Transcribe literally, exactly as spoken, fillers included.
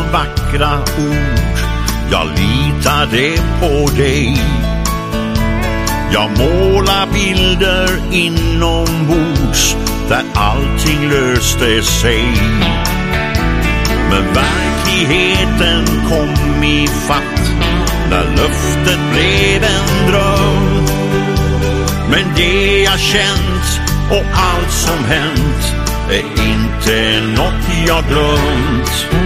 vackra ord, jag litade på dig. Jag målar bilder inombords där allting löste sig. Men verkligheten kom i fatt när löftet blev en dröm. Men det jag känt och allt som hänt är inte något jag glömt.